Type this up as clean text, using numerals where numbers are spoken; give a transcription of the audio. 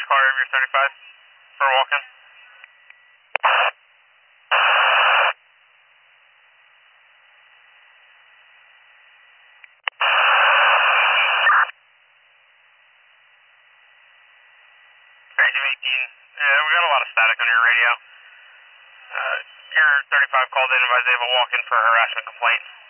caller of your 35 for a walk-in. Region 18, we got a lot of static on your radio. Your 35 called in and advised they have a walk-in for a harassment complaint.